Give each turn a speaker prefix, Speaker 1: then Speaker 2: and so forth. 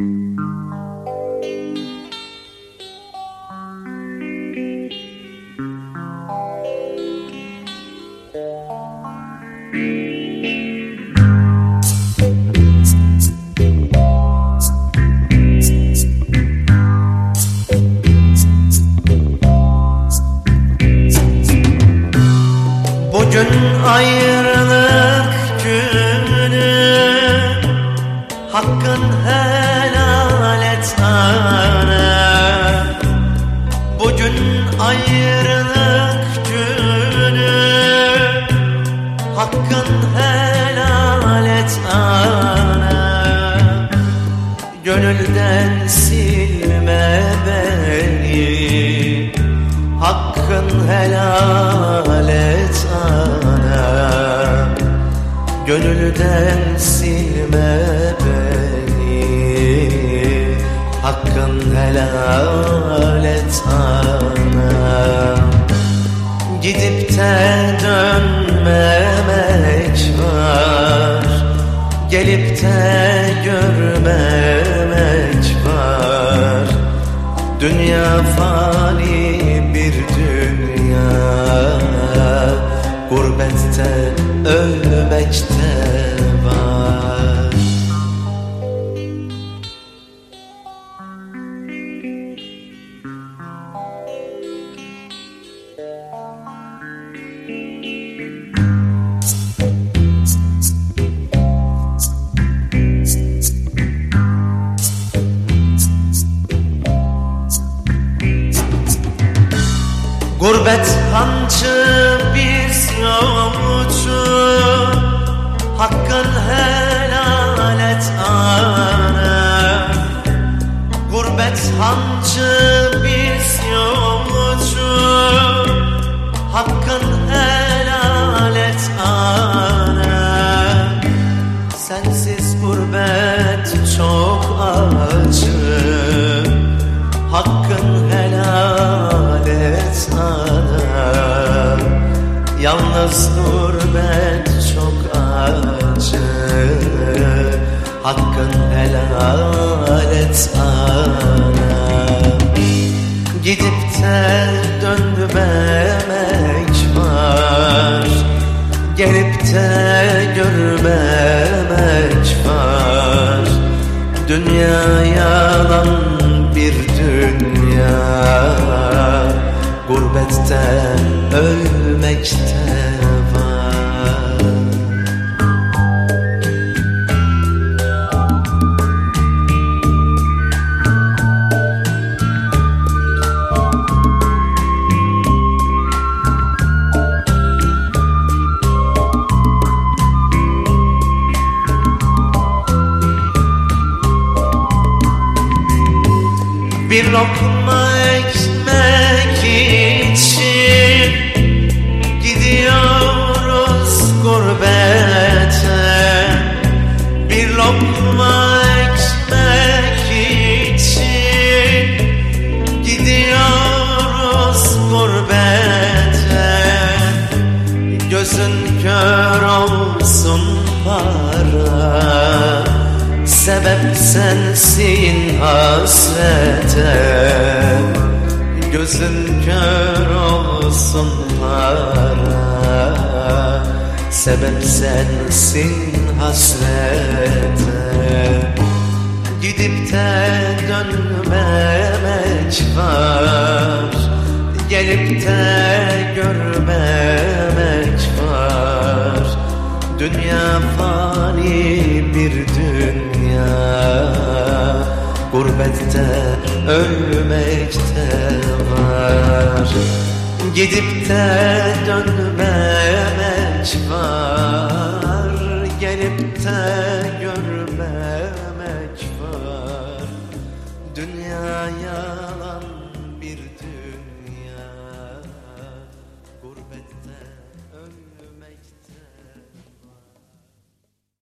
Speaker 1: Bugün ayrılık günü, hakkın helal et ana. Bugün ayrılık günü, hakkın helal et ana. Gönülden silme beni, hakkın helal et ana. Gönülden silme beni, hakkın helal et ana. Gidip de dönmemek var, gelip de görmemek var. Dünya fani bir dünya, gurbette ölmekte var. Gurbet hancı biz yolcu, hakkın helal et ana. Gurbet hancı biz yolcu, hakkın helal et ana. Sensiz gurbet çok acı, hakkın helal et ana. Yalnız gurbet çok acı, hakkın helal et ana. Gidip de dönmemek var, gelip de görmemek var. Dünya yalan bir dünya, gurbetten ölmekte var. Bir lokma ekmek için gidiyoruz gurbete. Bir lokma ekmek için gidiyoruz gurbete. Gözün kör olsun para, sebep sensin hasrete. Gözün kör olsun para, sebep sensin hasrete. Gidip de dönmemek var, gelip de görmemek var. Dünya fani bir dünya, gurbette ölmekte var. Gidip de dönmemek var, gelip de görmemek var. Dünyaya